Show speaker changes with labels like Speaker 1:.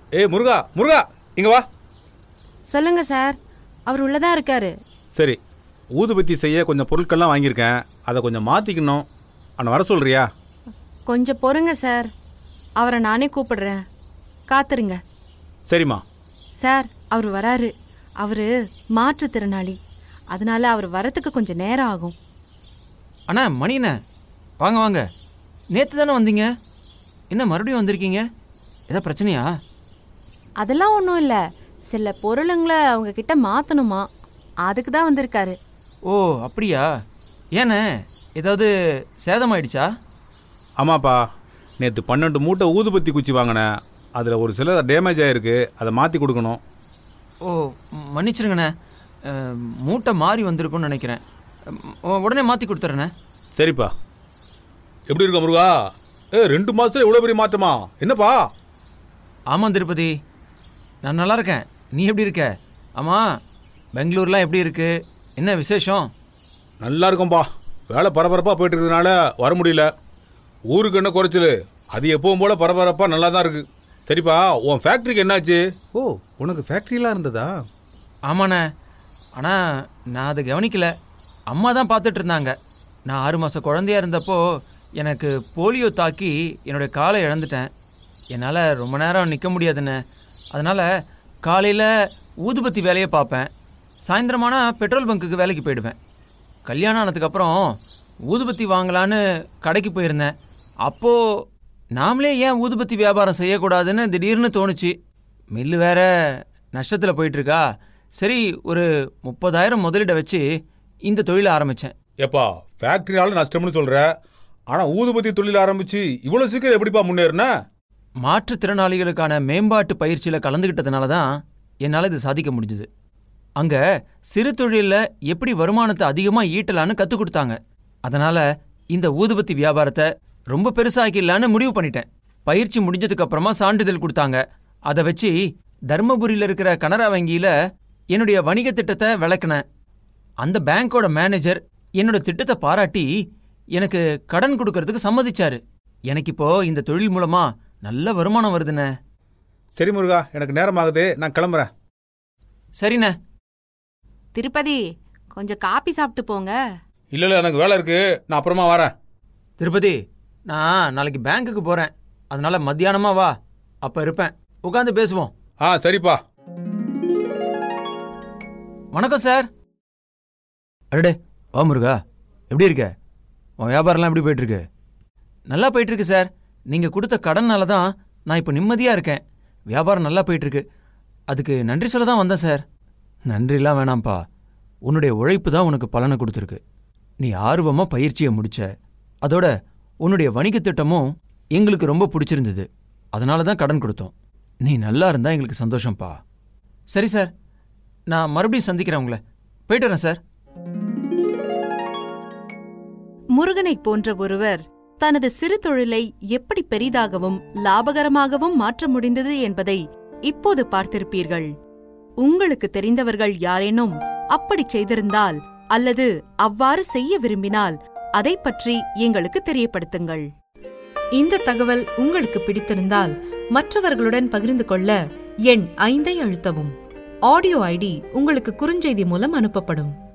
Speaker 1: ஏய் முருகா, முருகா இங்க வா.
Speaker 2: சொல்லுங்க சார், அவர் உள்ளதா இருக்காரு.
Speaker 1: சரி, ஊதுபத்தி செய்ய கொஞ்சம் பொருட்கள்லாம் வாங்கியிருக்கேன், அதை கொஞ்சம் மாற்றிக்கணும். அவனை வர சொல்கிறியா?
Speaker 2: கொஞ்சம் பொறுங்க சார், அவரை நானே கூப்பிடுறேன், காத்துருங்க.
Speaker 1: சரிம்மா.
Speaker 2: சார், அவர் வராரு. அவர் மாற்றுத்திறனாளி, அதனால அவர் வரத்துக்கு கொஞ்சம் நேரம் ஆகும்.
Speaker 3: அண்ணா மணிண்ணே, வாங்க வாங்க. நேற்று தானே வந்தீங்க, என்ன மறுபடியும் வந்திருக்கீங்க? ஏதோ பிரச்சனையா?
Speaker 2: அதெல்லாம் ஒன்றும் இல்லை, சில பொருளுங்களை அவங்க கிட்ட மாற்றணுமா, அதுக்கு தான் வந்திருக்காரு.
Speaker 3: ஓ அப்படியா? ஏண்ணே, ஏதாவது சேதமாயிடுச்சா?
Speaker 1: ஆமாப்பா, நேற்று 12 மூட்டை ஊதுபத்தி குச்சி வாங்கினேன், அதில் ஒரு சில டேமேஜ் ஆகிருக்கு, அதை மாற்றி கொடுக்கணும்.
Speaker 3: ஓ மன்னிச்சிருங்கண்ணே, மூட்டை மாறி வந்திருக்குன்னு நினைக்கிறேன். உடனே மாற்றி கொடுத்துட்றேண்ணே.
Speaker 1: சரிப்பா. எப்படி இருக்க முருகா? 2 மாதத்துல இவ்வளோ பெரிய மாற்றமா? என்னப்பா?
Speaker 3: ஆமாம் திருப்பதி, நான் நல்லா இருக்கேன். நீ எப்படி இருக்க? ஆமாம், பெங்களூர்லாம் எப்படி இருக்கு? என்ன விசேஷம்?
Speaker 1: நல்லா இருக்கும்பா, வேலை பரபரப்பாக போயிட்டு இருக்கிறதுனால வர முடியல. ஊருக்கு என்ன குறைச்சல், அது எப்பவும் போல் பரபரப்பாக நல்லா தான் இருக்குது. சரிப்பா, உன் ஃபேக்ட்ரிக்கு என்னாச்சு? ஓ, உனக்கு ஃபேக்ட்ரிலாம் இருந்ததா?
Speaker 3: ஆமாண்ணே, ஆனால் நான் அதை கவனிக்கல. அம்மா தான் பார்த்துட்டு இருந்தாங்க. நான் 6 மாத குழந்தையாக இருந்தப்போ எனக்கு போலியோ தாக்கி என்னுடைய காலை இழந்துட்டேன். என்னால் ரொம்ப நேரம் நிற்க முடியாதுண்ணே. அதனால் காலையில் ஊதுபத்தி வேலையை பார்ப்பேன், சாயந்தரமானால் பெட்ரோல் பங்க்குக்கு வேலைக்கு போயிடுவேன். கல்யாணம் ஆனதுக்கப்புறம் ஊதுபத்தி வாங்கலான்னு கடைக்கு போயிருந்தேன். அப்போது நாமளே ஏன் ஊதுபத்தி வியாபாரம் செய்யக்கூடாதுன்னு திடீர்னு தோணுச்சு. மில்லு வேற நஷ்டத்தில் போயிட்டுருக்கா. சரி, ஒரு 30,000 முதலீடை வச்சு இந்த தொழிலை ஆரம்பித்தேன்.
Speaker 1: எப்பா, ஃபேக்ட்ரினால நஷ்டம்னு சொல்கிற, ஆனால் ஊதுபத்தி தொழில் ஆரம்பித்து இவ்வளோ சீக்கிரம் எப்படிப்பா முன்னேறின?
Speaker 3: மாற்றுத்திறனாளிகளுக்கான மேம்பாட்டு பயிற்சியில் கலந்துக்கிட்டதுனால தான் என்னால் இது சாதிக்க முடிஞ்சுது. அங்கே சிறு தொழிலில் எப்படி வருமானத்தை அதிகமாக ஈட்டலான்னு கற்றுக் கொடுத்தாங்க. அதனால் இந்த ஊதுபத்தி வியாபாரத்தை ரொம்ப பெருசாக்கிடலான்னு முடிவு பண்ணிட்டேன். பயிற்சி முடிஞ்சதுக்கப்புறமா சான்றிதழ் கொடுத்தாங்க. அதை வச்சு தர்மபுரியில் இருக்கிற கனரா வங்கியில் என்னுடைய வணிக திட்டத்தை விளக்குனேன். அந்த பேங்கோட மேனேஜர் என்னோட திட்டத்தை பாராட்டி எனக்கு கடன் கொடுக்கறதுக்கு சம்மதிச்சாரு. எனக்கு இப்போ இந்த தொழில் மூலமா நல்ல வருமானம் வருதுண்ணே.
Speaker 1: சரி முருகா, எனக்கு நேரம் ஆகுது, நான் கிளம்புறேன்.
Speaker 3: சரிண்ணே.
Speaker 2: திருப்பதி, கொஞ்சம் காப்பி சாப்பிட்டு போங்க.
Speaker 1: இல்லை, எனக்கு வேலை இருக்கு, நான் அப்புறமா வரேன்.
Speaker 3: திருப்பதி, நான் நாளைக்கு பேங்க்குக்கு போகிறேன், அதனால மத்தியானமாக வா, அப்போ இருப்பேன், உட்காந்து பேசுவோம்.
Speaker 1: சரிப்பா.
Speaker 3: வணக்கம் சார். அடடே, வா முருகா, எப்படி இருக்க? உன் வியாபாரம்லாம் எப்படி போயிட்டுருக்கு? நல்லா போயிட்டுருக்கு சார். நீங்கள் கொடுத்த கடனால தான் நான் இப்போ நிம்மதியாக இருக்கேன். வியாபாரம் நல்லா போயிட்டுருக்கு, அதுக்கு நன்றி சொல்ல தான் வந்தேன் சார். நன்றிலாம் வேணாம்ப்பா, உன்னுடைய உழைப்பு தான் உனக்கு பலனை கொடுத்துருக்கு. நீ ஆர்வமாக பயிற்சியை முடிச்ச, அதோட உன்னுடைய வணிக திட்டமும் எங்களுக்கு ரொம்ப பிடிச்சிருந்தது, அதனால தான் கடன் கொடுத்தோம். நீ நல்லா இருந்தால் எங்களுக்கு சந்தோஷம்ப்பா. சரி சார், நான் மறுபடியும் சந்திக்கிறேன் உங்களை. போயிட்டு வரேன் சார்.
Speaker 2: முருகனை போன்ற ஒருவர் தனது சிறு தொழிலை எப்படி பெரிதாகவும் லாபகரமாகவும் மாற்ற முடிந்தது என்பதை இப்போது பார்த்திருப்பீர்கள். உங்களுக்கு தெரிந்தவர்கள் யாரேனும் அப்படி செய்திருந்தால் அல்லது அவ்வாறு செய்ய விரும்பினால் அதை பற்றி எங்களுக்கு தெரியப்படுத்துங்கள். இந்த தகவல் உங்களுக்கு பிடித்திருந்தால் மற்றவர்களுடன் பகிர்ந்து கொள்ள எண் 5ஐ அழுத்தவும். ஆடியோ ஐடி உங்களுக்கு குறுஞ்செய்தி மூலம் அனுப்பப்படும்.